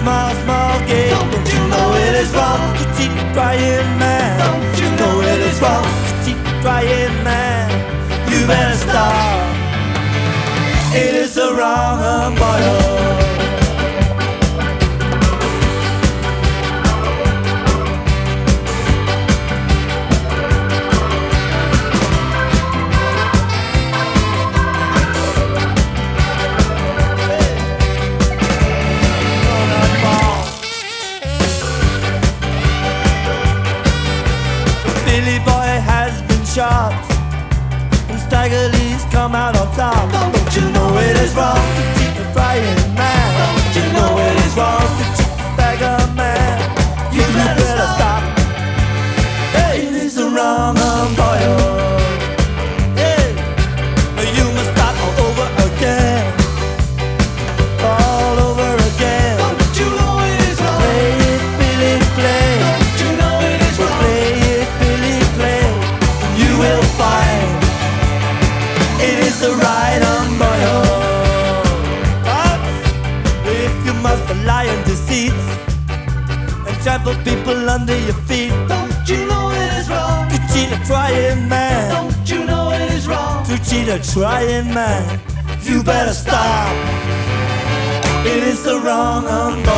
small, small game. Don't you know it is wrong to cheat a crying man? Don't you know it is wrong to cheat a crying man? You better stop. It is the wrong boy. Billy boy has been shot and Stagger Lee's come out on top. Don't you know it is wrong to cheat a crying man? Don't you know it is wrong to cheat a Stagger man? You better stop. Hey, it is the wrong boy. Hey, you must start all over again. All over again. Don't you know it is wrong? Play it, Billy, play. Don't you know it is wrong? Play it, Billy, play. You will find it is the right boy. But if you must lie and deceit and trample people under your feet, don't you know it is wrong to cheat a trying man? Don't you know it is wrong to cheat a trying man? You better stop. It is the wrong boy.